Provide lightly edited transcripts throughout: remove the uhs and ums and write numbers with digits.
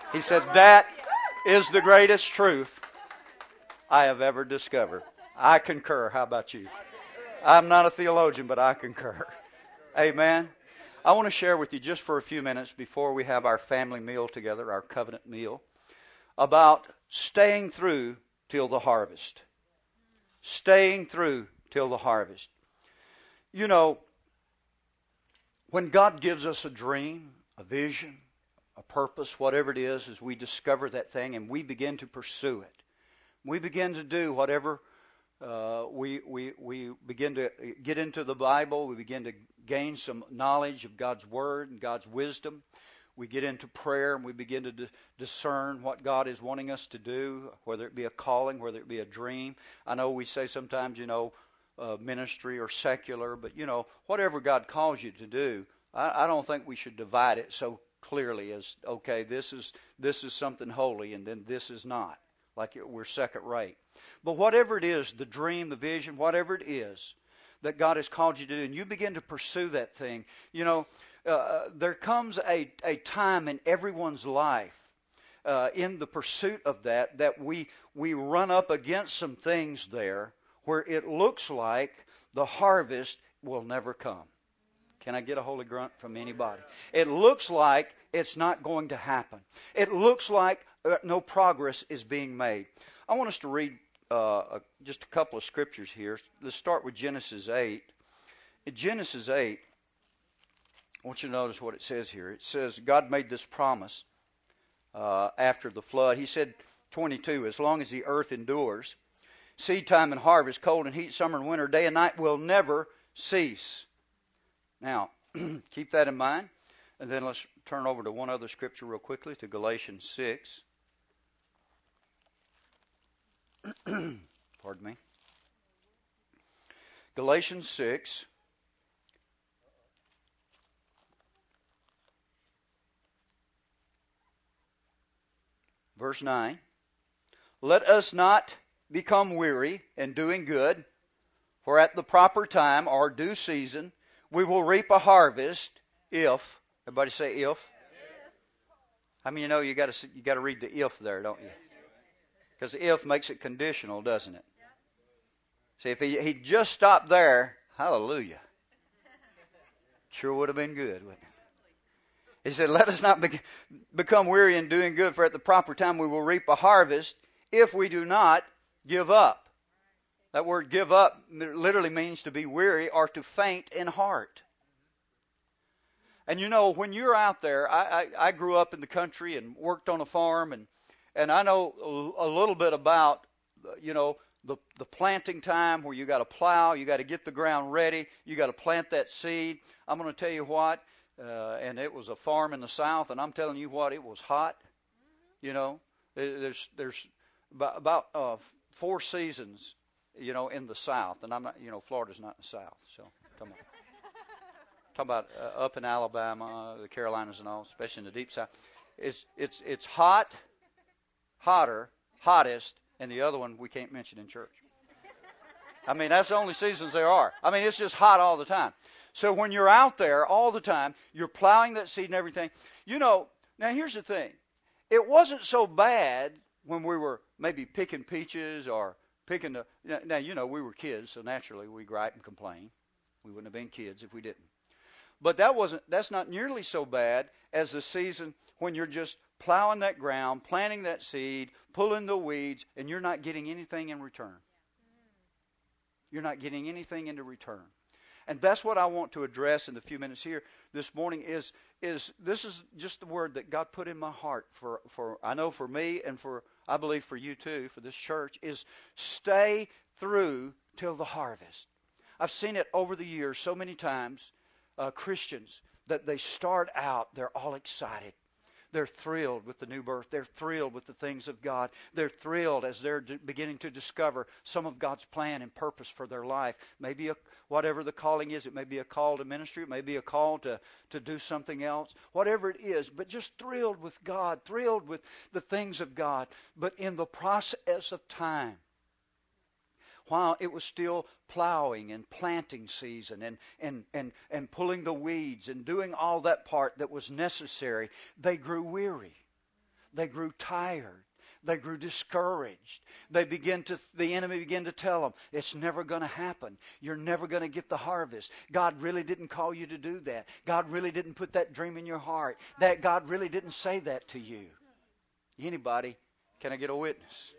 He said, that is the greatest truth I have ever discovered. I concur. How about you? I'm not a theologian, but I concur. Amen. I want to share with you just for a few minutes before we have our family meal together, our covenant meal, about staying through till the harvest. Staying through till the harvest. You know, when God gives us a dream, a vision, a purpose, whatever it is, as we discover that thing and we begin to pursue it, we begin to do whatever we begin to get into the Bible, we begin to gain some knowledge of God's Word and God's wisdom. We get into prayer and we begin to discern what God is wanting us to do, whether it be a calling, whether it be a dream. I know we say sometimes, ministry or secular, but, whatever God calls you to do, I don't think we should divide it so clearly as, okay, this is something holy and then this is not, like we're second rate. But whatever it is, the dream, the vision, whatever it is that God has called you to do, and you begin to pursue that thing, there comes a time in everyone's life in the pursuit of that we run up against some things there where it looks like the harvest will never come. Can I get a holy grunt from anybody? It looks like it's not going to happen. It looks like no progress is being made. I want us to read just a couple of scriptures here. Let's start with Genesis 8. In Genesis 8, I want you to notice what it says here. It says God made this promise after the flood. He said, 22, as long as the earth endures, seed time and harvest, cold and heat, summer and winter, day and night will never cease. Now, keep that in mind. And then let's turn over to one other scripture real quickly, to Galatians 6. Pardon me. Galatians 6. Verse 9. Let us not become weary in doing good, for at the proper time or due season we will reap a harvest if, everybody say if. I mean, you got to read the if there, don't you? Because if makes it conditional, doesn't it? See, if he just stopped there, hallelujah. Sure would have been good, wouldn't it? He said, let us not become weary in doing good, for at the proper time we will reap a harvest if we do not give up. That word give up literally means to be weary or to faint in heart. And when you're out there, I grew up in the country and worked on a farm, and I know a little bit about, the planting time where you got to plow, you got to get the ground ready, you got to plant that seed. I'm going to tell you what, and it was a farm in the South, and I'm telling you what, it was hot. There's about 4 seasons, in the South, and I'm not, Florida's not in the South, so come on. Talking about up in Alabama, the Carolinas, and all, especially in the deep South. It's hot, hotter, hottest, and the other one we can't mention in church. I mean, that's the only seasons there are. I mean, it's just hot all the time. So when you're out there all the time, you're plowing that seed and everything. Now here's the thing. It wasn't so bad when we were maybe picking peaches or picking now, we were kids, so naturally we gripe and complain. We wouldn't have been kids if we didn't. But that's not nearly so bad as the season when you're just plowing that ground, planting that seed, pulling the weeds, and you're not getting anything in return. You're not getting anything into return. And that's what I want to address in the few minutes here this morning is this is just the word that God put in my heart for I know for me and for, I believe for you too, for this church, is stay through till the harvest. I've seen it over the years so many times. Christians, that they start out, they're all excited. They're thrilled with the new birth. They're thrilled with the things of God. They're thrilled as they're beginning to discover some of God's plan and purpose for their life. Maybe whatever the calling is, it may be a call to ministry. It may be a call to do something else. Whatever it is, but just thrilled with God, thrilled with the things of God. But in the process of time, while it was still plowing and planting season and pulling the weeds and doing all that part that was necessary, they grew weary. They grew tired. They grew discouraged. The enemy began to tell them, it's never going to happen. You're never going to get the harvest. God really didn't call you to do that. God really didn't put that dream in your heart. That God really didn't say that to you. Anybody? Can I get a witness?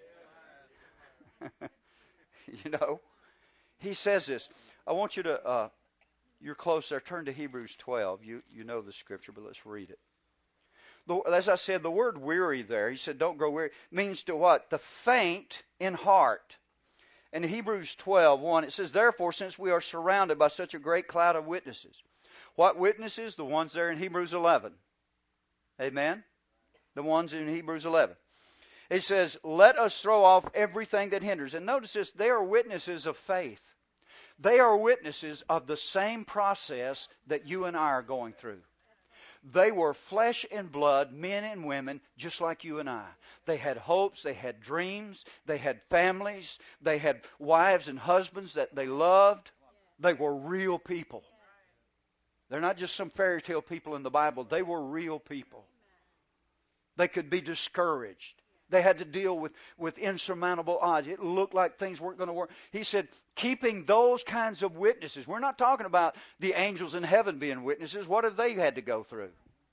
You know, he says this. I want you to, you're close there. Turn to Hebrews 12. You know the scripture, but let's read it. As I said, the word weary there, he said, don't grow weary, means to what? The faint in heart. In Hebrews 12:1, it says, therefore, since we are surrounded by such a great cloud of witnesses. What witnesses? The ones there in Hebrews 11. Amen? The ones in Hebrews 11. It says, let us throw off everything that hinders. And notice this, they are witnesses of faith. They are witnesses of the same process that you and I are going through. They were flesh and blood, men and women, just like you and I. They had hopes, they had dreams, they had families, they had wives and husbands that they loved. They were real people. They're not just some fairy tale people in the Bible. They were real people. They could be discouraged. They had to deal with insurmountable odds. It looked like things weren't going to work. He said, keeping those kinds of witnesses. We're not talking about the angels in heaven being witnesses. What have they had to go through?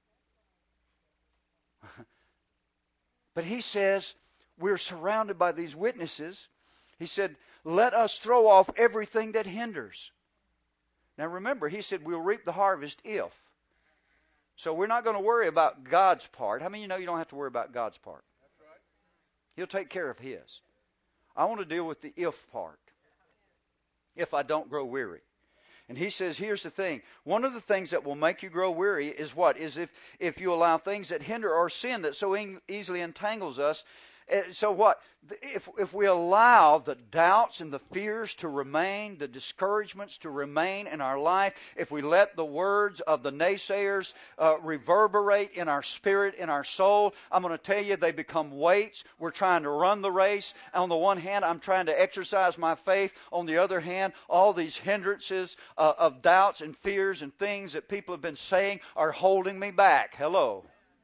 But he says, we're surrounded by these witnesses. He said, let us throw off everything that hinders. Now remember, he said, we'll reap the harvest if. So we're not going to worry about God's part. How many of you know you don't have to worry about God's part? He'll take care of his. I want to deal with the if part. If I don't grow weary. And he says, here's the thing. One of the things that will make you grow weary is what? Is if you allow things that hinder or sin that so easily entangles us. So what? If we allow the doubts and the fears to remain, the discouragements to remain in our life, if we let the words of the naysayers reverberate in our spirit, in our soul, I'm going to tell you they become weights. We're trying to run the race. On the one hand, I'm trying to exercise my faith. On the other hand, all these hindrances of doubts and fears and things that people have been saying are holding me back. Hello.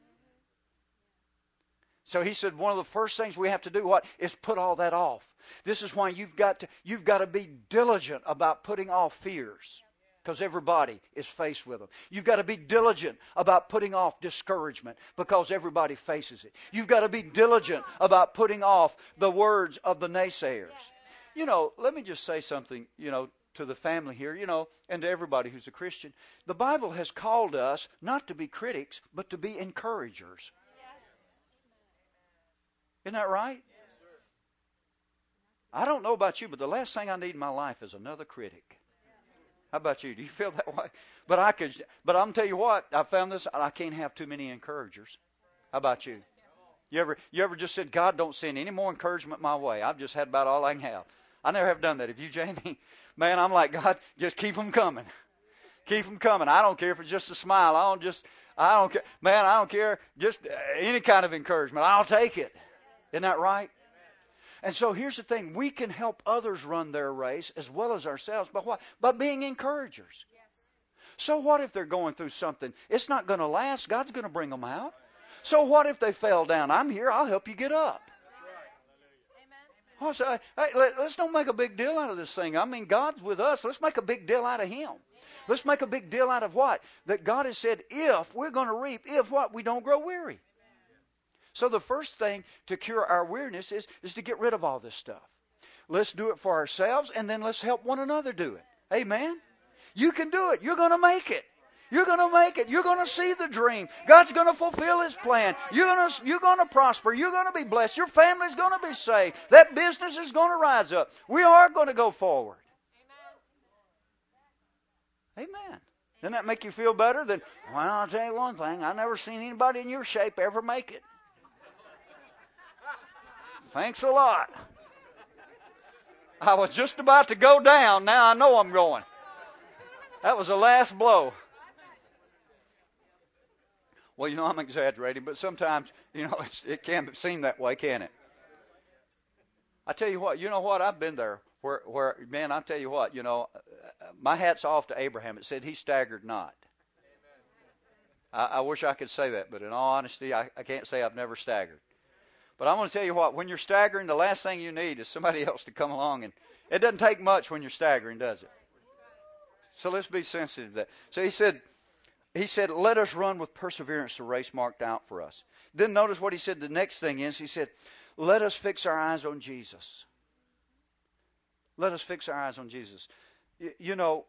So he said one of the first things we have to do is put all that off. This is why you've got to be diligent about putting off fears, because everybody is faced with them. You've got to be diligent about putting off discouragement, because everybody faces it. You've got to be diligent about putting off the words of the naysayers. You know, let me just say something, to the family here, and to everybody who's a Christian. The Bible has called us not to be critics, but to be encouragers. Isn't that right? Yes, sir. I don't know about you, but the last thing I need in my life is another critic. How about you? Do you feel that way? But I'm going to tell you what, I found this, I can't have too many encouragers. How about you? You ever just said, God, don't send any more encouragement my way. I've just had about all I can have. I never have done that. Have you, Jamie? Man, I'm like, God, just keep them coming. Keep them coming. I don't care if it's just a smile. I don't care. Man, I don't care. Just any kind of encouragement. I'll take it. Isn't that right? And so here's the thing. We can help others run their race as well as ourselves. By what? By being encouragers. So what if they're going through something? It's not going to last. God's going to bring them out. So what if they fell down? I'm here. I'll help you get up. Well, so, hey, let's don't make a big deal out of this thing. I mean, God's with us. Let's make a big deal out of Him. Let's make a big deal out of what? That God has said, if we're going to reap, if what? We don't grow weary. So the first thing to cure our weariness is to get rid of all this stuff. Let's do it for ourselves, and then let's help one another do it. Amen? You can do it. You're going to make it. You're going to make it. You're going to see the dream. God's going to fulfill His plan. You're going to prosper. You're going to be blessed. Your family's going to be saved. That business is going to rise up. We are going to go forward. Amen. Doesn't that make you feel better? Well, I'll tell you one thing. I've never seen anybody in your shape ever make it. Thanks a lot. I was just about to go down. Now I know I'm going. That was the last blow. Well, I'm exaggerating, but sometimes, it can seem that way, can't it? I tell you what, I've been there where man, I tell you what, my hat's off to Abraham. It said he staggered not. I wish I could say that, but in all honesty, I can't say I've never staggered. But I'm going to tell you what, when you're staggering, the last thing you need is somebody else to come along. And it doesn't take much when you're staggering, does it? So let's be sensitive to that. So he said, let us run with perseverance the race marked out for us. Then notice what he said. The next thing is, he said, let us fix our eyes on Jesus. Let us fix our eyes on Jesus. You know,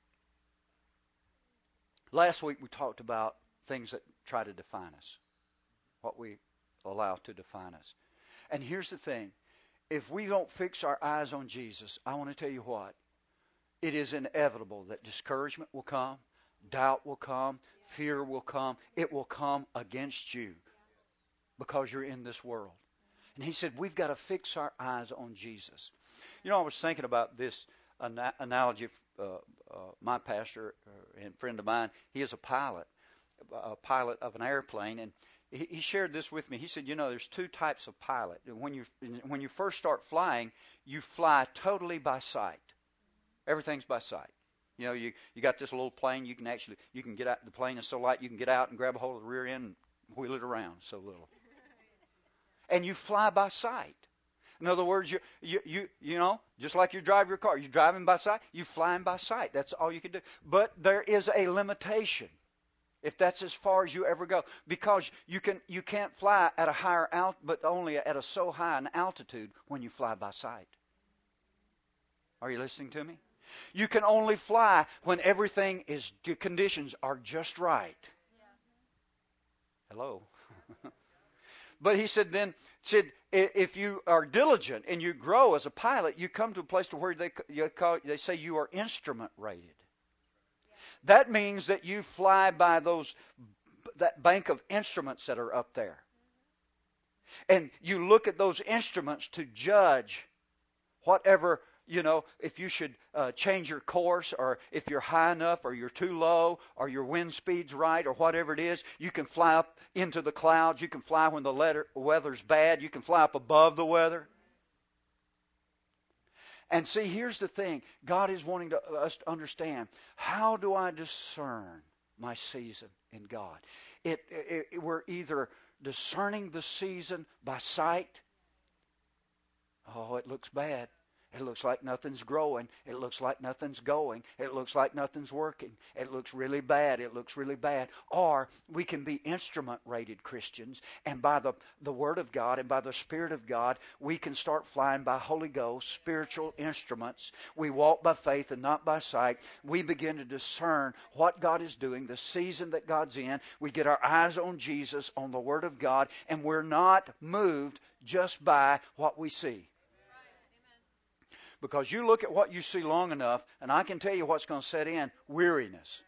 last week we talked about things that try to define us, what we allow to define us. And here's the thing. If we don't fix our eyes on Jesus, I want to tell you what. It is inevitable that discouragement will come, doubt will come, fear will come. It will come against you because you're in this world. And he said, we've got to fix our eyes on Jesus. You know, I was thinking about this analogy. My pastor and friend of mine, he is a pilot of an airplane, and he shared this with me. He said, you know, there's two types of pilot. When you first start flying, you fly totally by sight. Everything's by sight. You know, you got this little plane. You can get out. The plane is so light you can get out and grab a hold of the rear end and wheel it around. So little, and you fly by sight. In other words, you know, just like you drive your car, you're driving by sight. You're flying by sight. That's all you can do. But there is a limitation. If that's as far as you ever go, because you can't fly at a higher but only at a so high an altitude when you fly by sight. Are you listening to me? You can only fly when the conditions are just right. Yeah. Hello. But he said if you are diligent and you grow as a pilot, you come to a place to where they say you are instrument rated. That means that you fly by that bank of instruments that are up there. And you look at those instruments to judge whatever, you know, if you should change your course, or if you're high enough, or you're too low, or your wind speed's right, or whatever it is. You can fly up into the clouds. You can fly when the weather's bad. You can fly up above the weather. And see, here's the thing. God is wanting us to understand, how do I discern my season in God? We're either discerning the season by sight. Oh, it looks bad. It looks like nothing's growing. It looks like nothing's going. It looks like nothing's working. It looks really bad. It looks really bad. Or we can be instrument-rated Christians, and by the Word of God and by the Spirit of God, we can start flying by Holy Ghost, spiritual instruments. We walk by faith and not by sight. We begin to discern what God is doing, the season that God's in. We get our eyes on Jesus, on the Word of God, and we're not moved just by what we see. Because you look at what you see long enough, and I can tell you what's going to set in: weariness.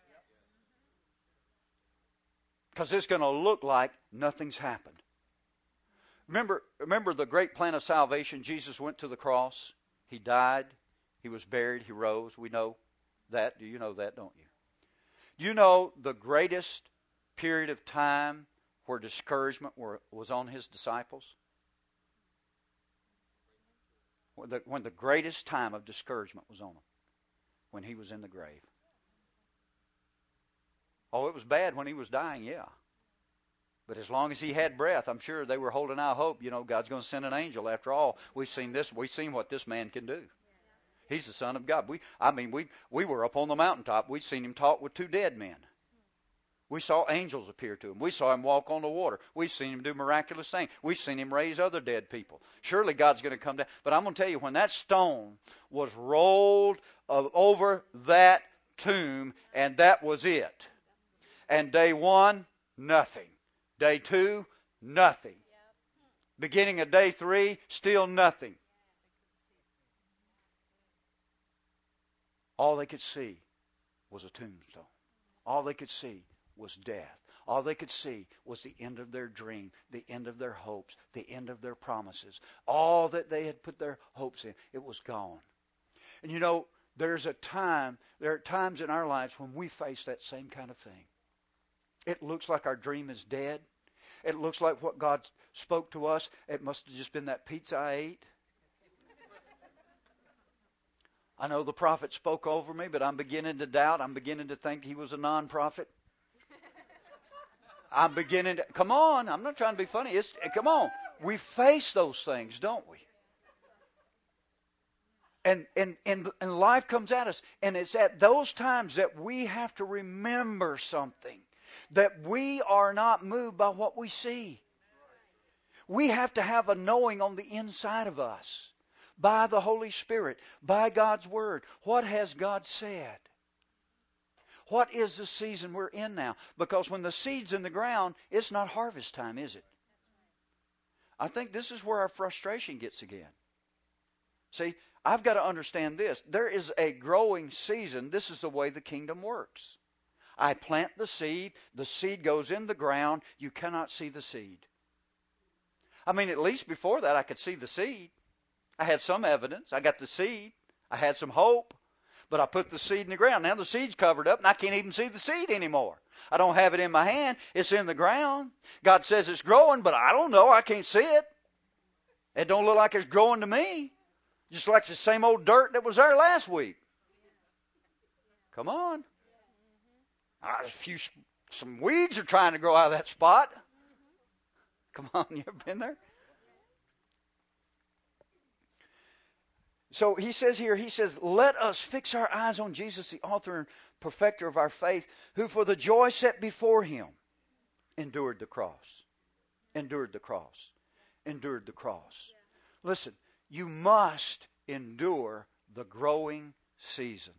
Because it's going to look like nothing's happened. Remember the great plan of salvation. Jesus went to the cross. He died. He was buried. He rose. We know that. Do you know that, don't you? Do you know the greatest period of time where discouragement was on his disciples? When the greatest time of discouragement was on him, when he was in the grave. Oh, it was bad when he was dying, yeah. But as long as he had breath, I'm sure they were holding out hope. You know, God's going to send an angel. After all, we've seen what this man can do. He's the Son of God. We were up on the mountaintop. We'd seen him talk with two dead men. We saw angels appear to him. We saw him walk on the water. We've seen him do miraculous things. We've seen him raise other dead people. Surely God's going to come down. But I'm going to tell you, when that stone was rolled over that tomb, and that was it. And day 1, nothing. Day 2, nothing. Beginning of day 3, still nothing. All they could see was a tombstone. All they could see was death. All they could see was the end of their dream, the end of their hopes, the end of their promises. All that they had put their hopes in, it was gone. And you know, there are times in our lives when we face that same kind of thing. It looks like our dream is dead. It looks like what God spoke to us, it must have just been that pizza I ate. I know the prophet spoke over me, but I'm beginning to doubt. I'm beginning to think he was a non-prophet. I'm beginning to, come on, I'm not trying to be funny. Come on. We face those things, don't we? And life comes at us. And it's at those times that we have to remember something. That we are not moved by what we see. We have to have a knowing on the inside of us. By the Holy Spirit. By God's Word. What has God said? What is the season we're in now? Because when the seed's in the ground, it's not harvest time, is it? I think this is where our frustration gets again. See, I've got to understand this. There is a growing season. This is the way the kingdom works. I plant the seed goes in the ground, you cannot see the seed. I mean, at least before that I could see the seed. I had some evidence. I got the seed. I had some hope. But I put the seed in the ground. Now the seed's covered up and I can't even see the seed anymore. I don't have it in my hand. It's in the ground. God says it's growing, but I don't know. I can't see it. It don't look like it's growing to me. Just like the same old dirt that was there last week. Come on. Some weeds are trying to grow out of that spot. Come on, you ever been there? So he says here, let us fix our eyes on Jesus, the author and perfecter of our faith, who for the joy set before him endured the cross. Endured the cross. Endured the cross. Listen, you must endure the growing season.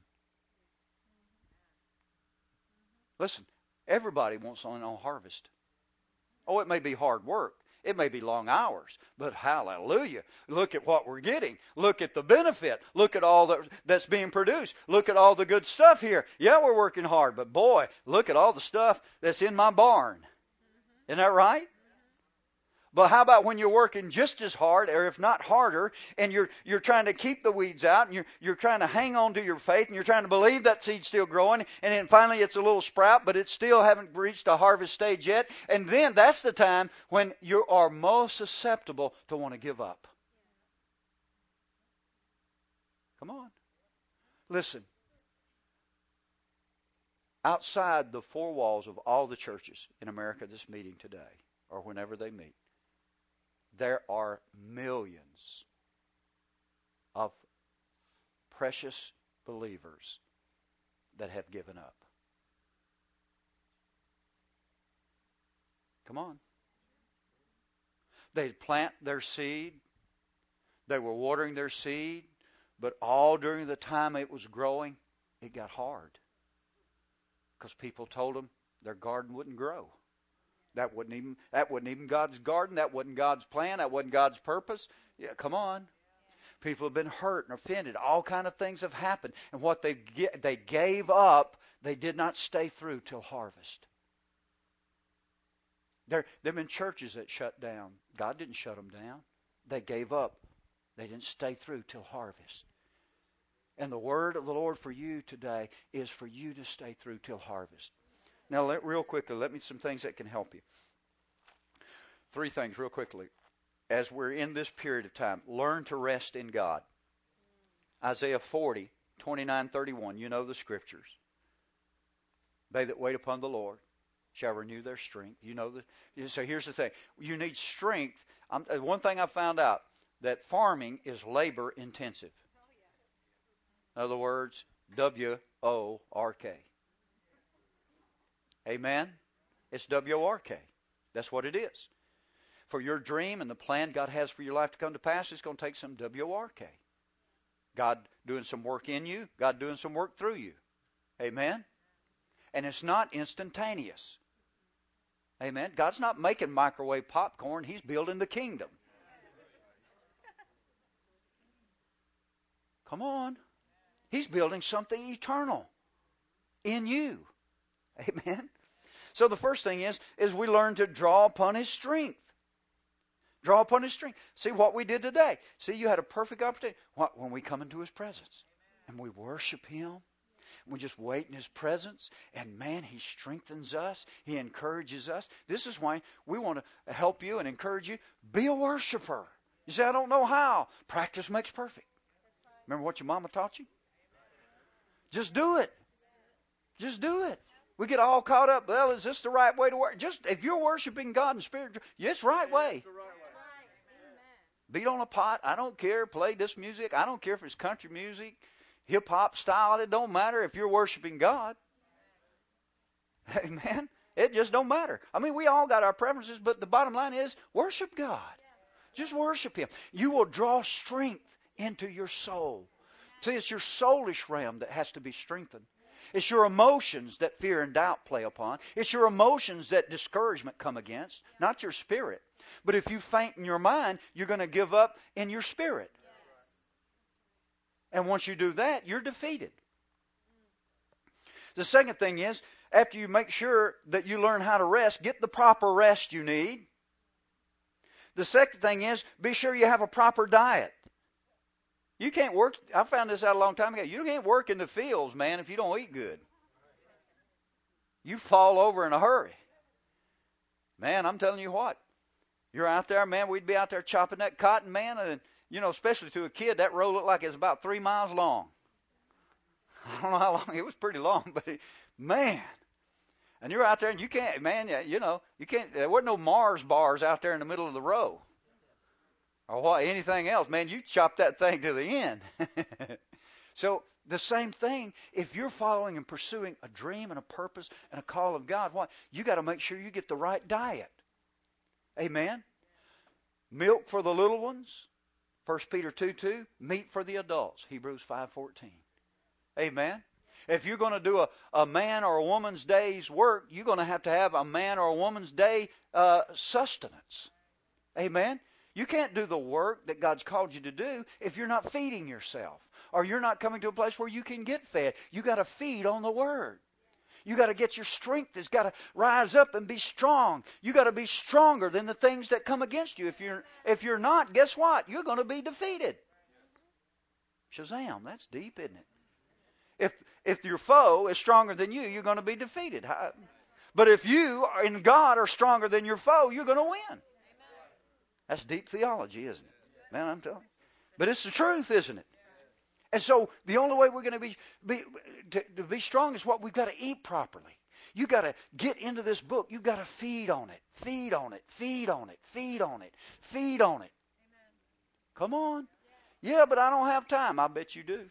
Listen, everybody wants on harvest. Oh, it may be hard work. It may be long hours, but hallelujah. Look at what we're getting. Look at the benefit. Look at all that's being produced. Look at all the good stuff here. Yeah, we're working hard, but boy, look at all the stuff that's in my barn. Isn't that right? But how about when you're working just as hard, or if not harder, and you're trying to keep the weeds out, and you're trying to hang on to your faith, and you're trying to believe that seed's still growing, and then finally it's a little sprout, but it still haven't reached a harvest stage yet. And then that's the time when you are most susceptible to want to give up. Come on. Listen. Outside the four walls of all the churches in America this meeting today, or whenever they meet, there are millions of precious believers that have given up. Come on. They'd plant their seed. They were watering their seed. But all during the time it was growing, it got hard. Because people told them their garden wouldn't grow. That wasn't even God's garden. That wasn't God's plan. That wasn't God's purpose. Yeah, come on. People have been hurt and offended. All kind of things have happened. And what they gave up, they did not stay through till harvest. There have been churches that shut down. God didn't shut them down. They gave up. They didn't stay through till harvest. And the word of the Lord for you today is for you to stay through till harvest. Now, real quickly, let me some things that can help you. 3 things real quickly. As we're in this period of time, learn to rest in God. Isaiah 40, 29, 31. You know the scriptures. They that wait upon the Lord shall renew their strength. You know so here's the thing. You need strength. One thing I found out, that farming is labor intensive. In other words, W-O-R-K. Amen? It's W-O-R-K. That's what it is. For your dream and the plan God has for your life to come to pass, it's going to take some W-O-R-K. God doing some work in you. God doing some work through you. Amen? And it's not instantaneous. Amen? God's not making microwave popcorn. He's building the kingdom. Come on. He's building something eternal in you. Amen? So the first thing is we learn to draw upon His strength. Draw upon His strength. See what we did today. See, you had a perfect opportunity. When we come into His presence and we worship Him, we just wait in His presence, and man, He strengthens us. He encourages us. This is why we want to help you and encourage you. Be a worshiper. You say, I don't know how. Practice makes perfect. Remember what your mama taught you? Just do it. Just do it. We get all caught up. Well, is this the right way to work? Just if you're worshiping God in spirit, it's the right way. Beat on a pot. I don't care. Play this music. I don't care if it's country music, hip hop style. It don't matter if you're worshiping God. Amen. It just don't matter. I mean, we all got our preferences, but the bottom line is worship God. Just worship Him. You will draw strength into your soul. See, it's your soulish realm that has to be strengthened. It's your emotions that fear and doubt play upon. It's your emotions that discouragement come against, not your spirit. But if you faint in your mind, you're going to give up in your spirit. And once you do that, you're defeated. The second thing is, after you make sure that you learn how to rest, get the proper rest you need. The second thing is, be sure you have a proper diet. You can't work, I found this out a long time ago, you can't work in the fields, man, if you don't eat good. You fall over in a hurry. Man, I'm telling you what, you're out there, man, we'd be out there chopping that cotton, man, and, you know, especially to a kid, that row looked like it was about 3 miles long. I don't know how long, it was pretty long, but man. And you're out there and you can't, man, you know, you can't, there wasn't no Mars bars out there in the middle of the row. Or what, anything else, man, you chop that thing to the end. So the same thing, if you're following and pursuing a dream and a purpose and a call of God, what? You got to make sure you get the right diet. Amen? Milk for the little ones, 1 Peter 2:2, meat for the adults, Hebrews 5:14. Amen? If you're going to do a man or a woman's day's work, you're going to have a man or a woman's day sustenance. Amen? You can't do the work that God's called you to do if you're not feeding yourself, or you're not coming to a place where you can get fed. You got to feed on the Word. You got to get your strength. It's got to rise up and be strong. You got to be stronger than the things that come against you. If you're not, guess what? You're going to be defeated. Shazam! That's deep, isn't it? If your foe is stronger than you, you're going to be defeated. But if you in God are stronger than your foe, you're going to win. That's deep theology, isn't it? Man, I'm telling you. But it's the truth, isn't it? And so the only way we're going to be strong is what we've got to eat properly. You got to get into this book. You've got to feed on it. Feed on it. Feed on it. Feed on it. Feed on it. Come on. Yeah, but I don't have time. I bet you do.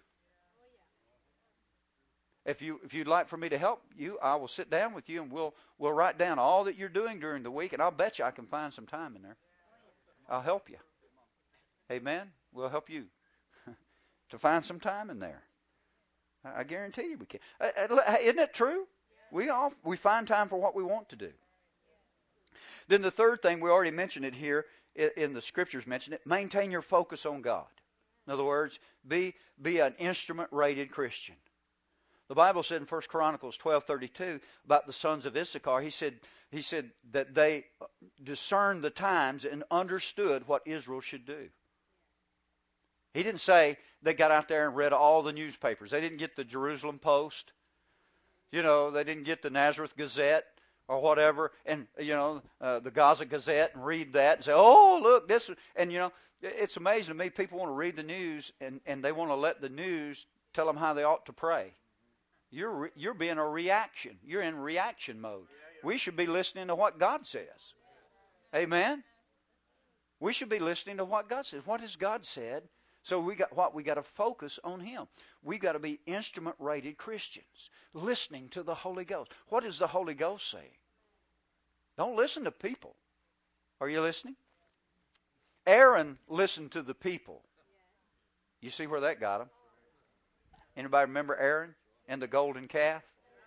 If you'd like for me to help you, I will sit down with you and we'll write down all that you're doing during the week, and I'll bet you I can find some time in there. I'll help you. Amen? We'll help you to find some time in there. I guarantee you we can. Isn't it true? We find time for what we want to do. Then the third thing, we already mentioned it here in the scriptures, mentioned it. Maintain your focus on God. In other words, be an instrument-rated Christian. The Bible said in 1 Chronicles 12:32 about the sons of Issachar, he said that they discerned the times and understood what Israel should do. He didn't say they got out there and read all the newspapers. They didn't get the Jerusalem Post. You know, they didn't get the Nazareth Gazette or whatever, and, you know, the Gaza Gazette, and read that and say, oh, look, this. And, you know, it's amazing to me. People want to read the news and they want to let the news tell them how they ought to pray. You're being a reaction. You're in reaction mode. We should be listening to what God says. Amen? We should be listening to what God says. What has God said? So we got to focus on Him. We got to be instrument-rated Christians, listening to the Holy Ghost. What is the Holy Ghost saying? Don't listen to people. Are you listening? Aaron listened to the people. You see where that got him? Anybody remember Aaron and the golden calf?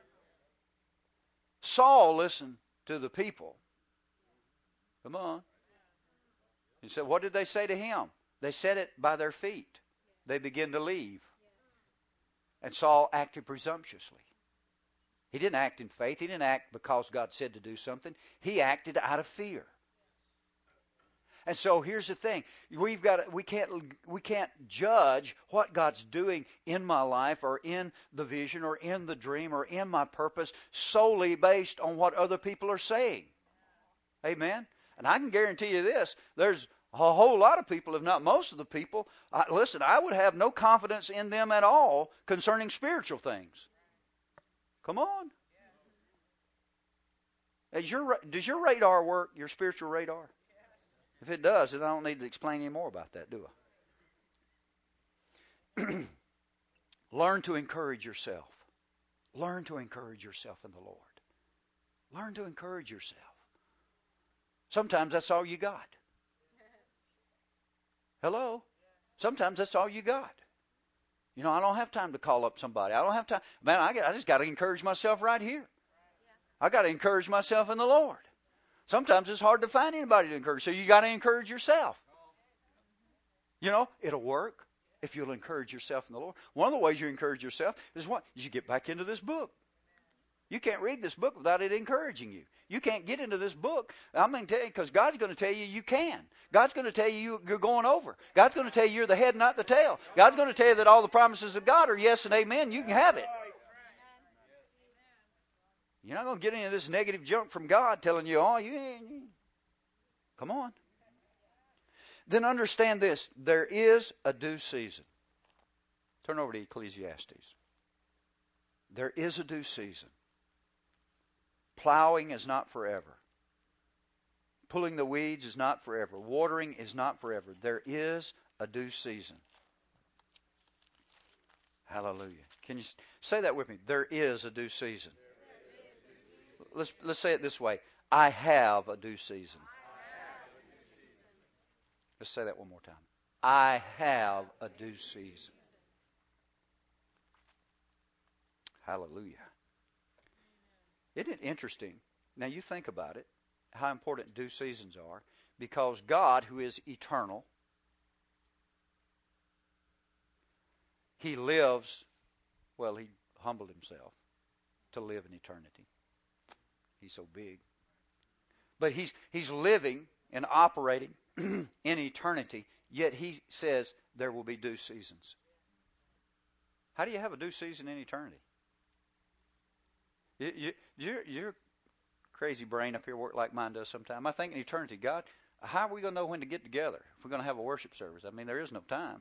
Saul listened to the people. Come on. He said, what did they say to him? They said it by their feet. They began to leave. And Saul acted presumptuously. He didn't act in faith. He didn't act because God said to do something. He acted out of fear. And so here's the thing. We can't judge what God's doing in my life or in the vision or in the dream or in my purpose solely based on what other people are saying. Amen? And I can guarantee you this. There's a whole lot of people, if not most of the people, listen, I would have no confidence in them at all concerning spiritual things. Come on. Does your radar work, your spiritual radar? If it does, then I don't need to explain any more about that, do I? Learn to encourage yourself. Learn to encourage yourself in the Lord. Learn to encourage yourself. Sometimes that's all you got. Hello? Sometimes that's all you got. You know, I don't have time to call up somebody. I don't have time. Man, I just got to encourage myself right here. I got to encourage myself in the Lord. Sometimes it's hard to find anybody to encourage, so you got to encourage yourself. You know, it'll work if you'll encourage yourself in the Lord. One of the ways you encourage yourself is what? Is you get back into this book. You can't read this book without it encouraging you. You can't get into this book. I'm going to tell you, because God's going to tell you you can. God's going to tell you you're going over. God's going to tell you you're the head, not the tail. God's going to tell you that all the promises of God are yes and amen. You can have it. You're not going to get any of this negative junk from God telling you, oh, you ain't. Come on. Then understand this. There is a due season. Turn over to Ecclesiastes. There is a due season. Plowing is not forever. Pulling the weeds is not forever. Watering is not forever. There is a due season. Hallelujah. Can you say that with me? There is a due season. Let's say it this way. I have a due season. Let's say that one more time. I have a due season. Hallelujah. Isn't it interesting? Now you think about it, how important due seasons are, because God, who is eternal, He lives, well, He humbled Himself to live in eternity. He's so big. But He's living and operating in eternity, yet He says there will be due seasons. How do you have a due season in eternity? Your crazy brain up here work like mine does sometimes. I think in eternity, God, how are we going to know when to get together if we're going to have a worship service? I mean, there is no time.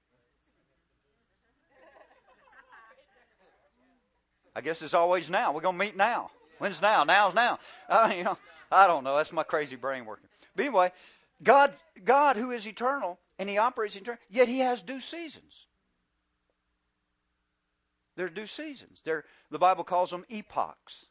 I guess it's always now. We're going to meet now. When's now? Now's now. I don't know. That's my crazy brain working. But anyway, God who is eternal, and He operates in eternity, yet He has due seasons. There are due seasons. The Bible calls them epochs.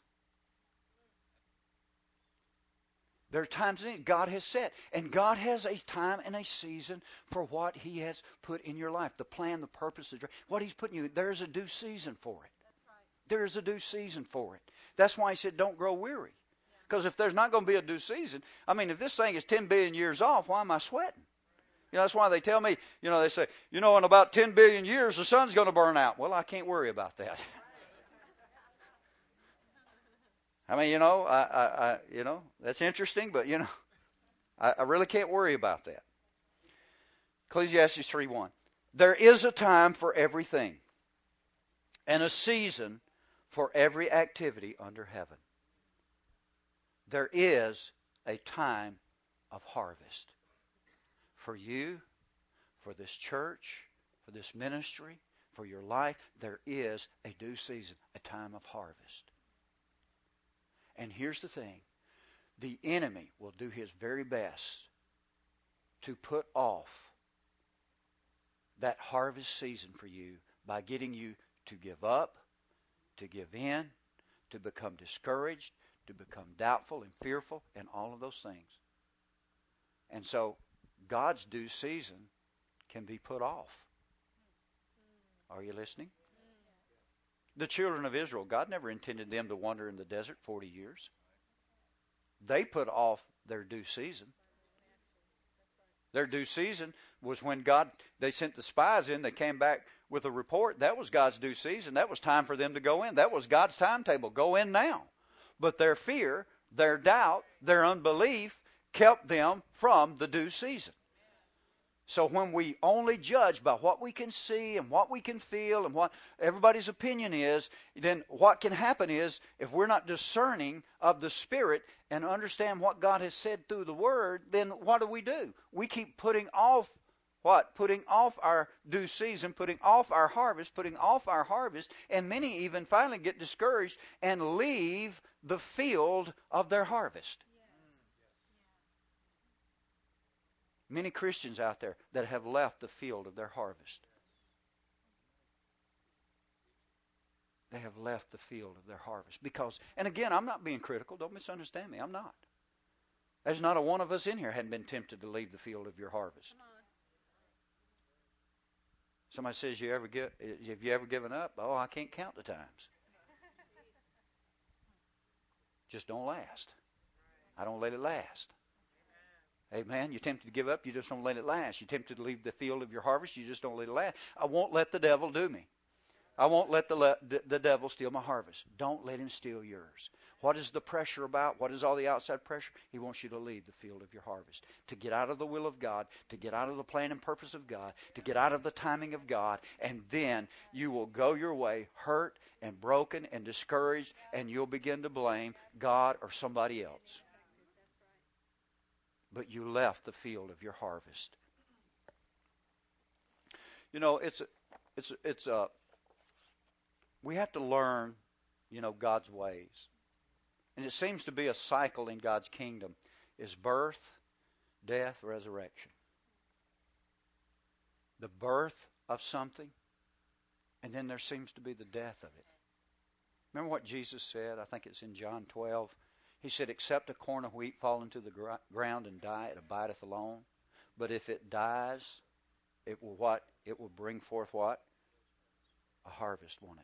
There are times in it God has set. And God has a time and a season for what He has put in your life. The plan, the purpose, what He's put in you. There's a due season for it. That's right. There is a due season for it. That's why He said don't grow weary. Because if there's not going to be a due season, I mean, if this thing is 10 billion years off, why am I sweating? You know, that's why they tell me, they say, in about 10 billion years, the sun's going to burn out. Well, I can't worry about that. I mean, that's interesting, but, I really can't worry about that. Ecclesiastes 3:1. There is a time for everything, and a season for every activity under heaven. There is a time of harvest. For you, for this church, for this ministry, for your life, there is a due season, a time of harvest. And here's the thing. The enemy will do his very best to put off that harvest season for you by getting you to give up, to give in, to become discouraged, to become doubtful and fearful, and all of those things. And so, God's due season can be put off. Are you listening? The children of Israel, God never intended them to wander in the desert 40 years. They put off their due season. Their due season was when they sent the spies in, they came back with a report. That was God's due season. That was time for them to go in. That was God's timetable. Go in now. But their fear, their doubt, their unbelief kept them from the due season. So when we only judge by what we can see and what we can feel and what everybody's opinion is, then what can happen is, if we're not discerning of the Spirit and understand what God has said through the Word, then what do? We keep putting off what? Putting off our due season, putting off our harvest, and many even finally get discouraged and leave the field of their harvest. Many Christians out there that have left the field of their harvest. They have left the field of their harvest. Because, and again, I'm not being critical. Don't misunderstand me. I'm not. There's not a one of us in here hadn't been tempted to leave the field of your harvest. Somebody says, have you ever given up? Oh, I can't count the times. Just don't last. I don't let it last. Amen. You're tempted to give up, you just don't let it last. You're tempted to leave the field of your harvest, you just don't let it last. I won't let the devil do me. I won't let the devil steal my harvest. Don't let him steal yours. What is the pressure about? What is all the outside pressure? He wants you to leave the field of your harvest. To get out of the will of God, to get out of the plan and purpose of God, to get out of the timing of God, and then you will go your way hurt and broken and discouraged, and you'll begin to blame God or somebody else. But you left the field of your harvest. You know, we have to learn, God's ways. And it seems to be a cycle in God's kingdom is birth, death, resurrection. The birth of something, and then there seems to be the death of it. Remember what Jesus said? I think it's in John 12. He said, except a corn of wheat fall into the ground and die, it abideth alone. But if it dies, it will what? It will bring forth what? A harvest, won't it?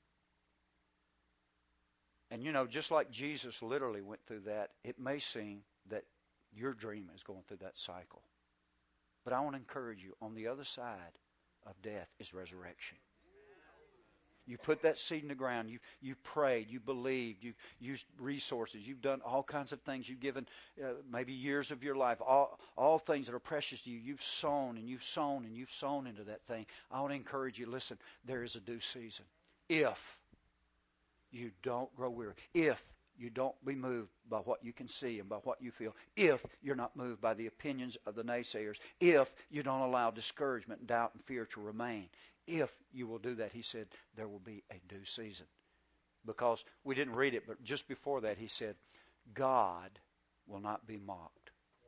And just like Jesus literally went through that, it may seem that your dream is going through that cycle. But I want to encourage you, on the other side of death is resurrection. You put that seed in the ground. You've prayed. You believed. You've used resources. You've done all kinds of things. You've given maybe years of your life. All things that are precious to you. You've sown and you've sown and you've sown into that thing. I want to encourage you, listen, there is a due season. If you don't grow weary. If you don't be moved by what you can see and by what you feel. If you're not moved by the opinions of the naysayers. If you don't allow discouragement, doubt, and fear to remain. If you will do that, he said, there will be a due season. Because we didn't read it, but just before that he said, God will not be mocked.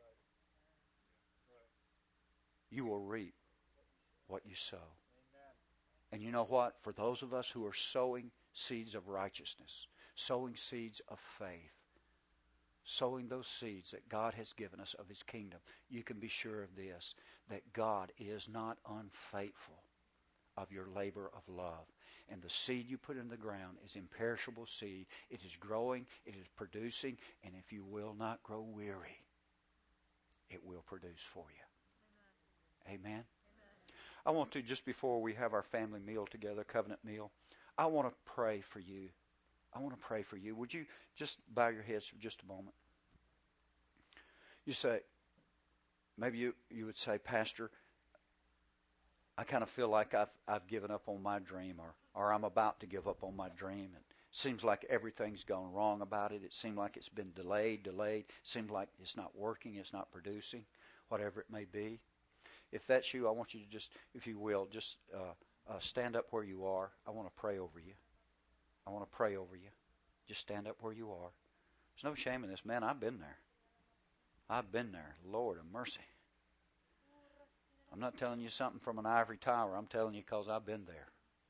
You will reap what you sow. And you know what? For those of us who are sowing seeds of righteousness, sowing seeds of faith, sowing those seeds that God has given us of his kingdom, you can be sure of this, that God is not unfaithful of your labor of love. And the seed you put in the ground is imperishable seed. It is growing, it is producing, and if you will not grow weary, it will produce for you. Amen? Amen. I want to, just before we have our family meal together, covenant meal, I want to pray for you. I want to pray for you. Would you just bow your heads for just a moment? You say, maybe you would say, Pastor, I kind of feel like I've given up on my dream, or I'm about to give up on my dream. And it seems like everything's gone wrong about it. It seems like it's been delayed. It seems like it's not working, it's not producing, whatever it may be. If that's you, I want you to just, if you will, just stand up where you are. I want to pray over you. I want to pray over you. Just stand up where you are. There's no shame in this. Man, I've been there. I've been there. Lord of mercy. I'm not telling you something from an ivory tower. I'm telling you because I've been there.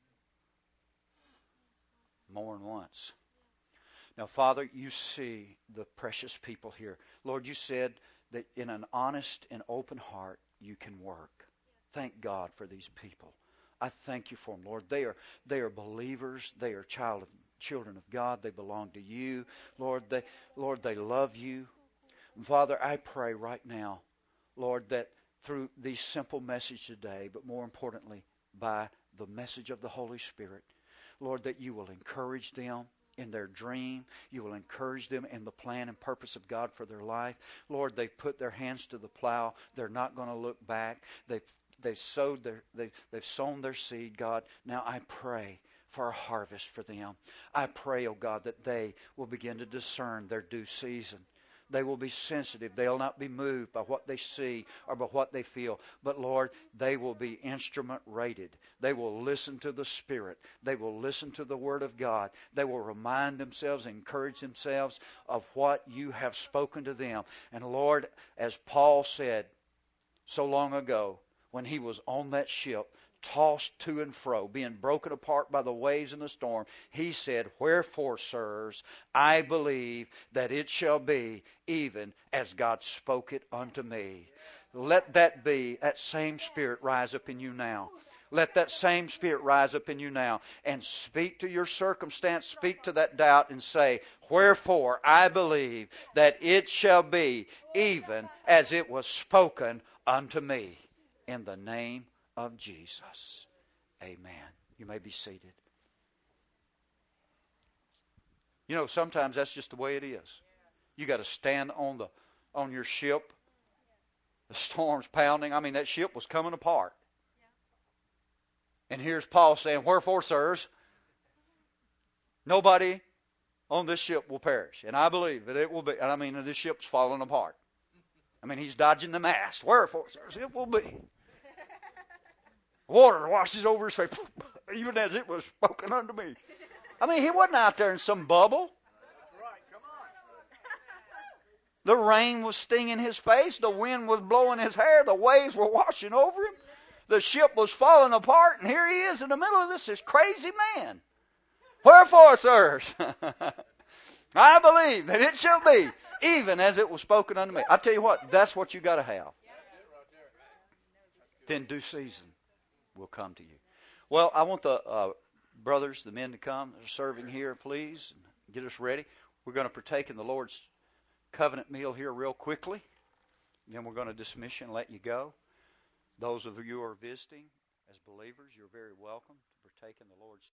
More than once. Now, Father, you see the precious people here. Lord, you said that in an honest and open heart, you can work. Thank God for these people. I thank you for them, Lord. They are believers. They are children of God. They belong to you. Lord, they love you. And Father, I pray right now, Lord, that through the simple message today, but more importantly, by the message of the Holy Spirit, Lord, that you will encourage them in their dream. You will encourage them in the plan and purpose of God for their life. Lord, they've put their hands to the plow. They're not going to look back. They've sown their seed, God. Now I pray for a harvest for them. I pray, oh God, that they will begin to discern their due season. They will be sensitive. They'll not be moved by what they see or by what they feel. But Lord, they will be instrument rated. They will listen to the Spirit. They will listen to the Word of God. They will remind themselves, encourage themselves of what you have spoken to them. And Lord, as Paul said so long ago, when he was on that ship, tossed to and fro, being broken apart by the waves and the storm, he said, "Wherefore, sirs, I believe that it shall be even as God spoke it unto me." Let that same Spirit rise up in you now. Let that same Spirit rise up in you now and speak to your circumstance, speak to that doubt and say, "Wherefore, I believe that it shall be even as it was spoken unto me." In the name of Jesus. Amen. You may be seated. You know, sometimes that's just the way it is. You got to stand on your ship. The storm's pounding. I mean, that ship was coming apart. And here's Paul saying, "Wherefore, sirs, nobody on this ship will perish. And I believe that it will be." And I mean, this ship's falling apart. I mean, he's dodging the mast. "Wherefore, sirs, it will be. Water washes over his face, even as it was spoken unto me." I mean, he wasn't out there in some bubble. The rain was stinging his face. The wind was blowing his hair. The waves were washing over him. The ship was falling apart. And here he is in the middle of this crazy man. "Wherefore, sirs, I believe that it shall be even as it was spoken unto me." I tell you what, that's what you got to have. Then due season will come to you. Well, I want the brothers, the men to come that are serving here, please, and get us ready. We're going to partake in the Lord's covenant meal here real quickly. Then we're going to dismiss you and let you go. Those of you who are visiting as believers, you're very welcome to partake in the Lord's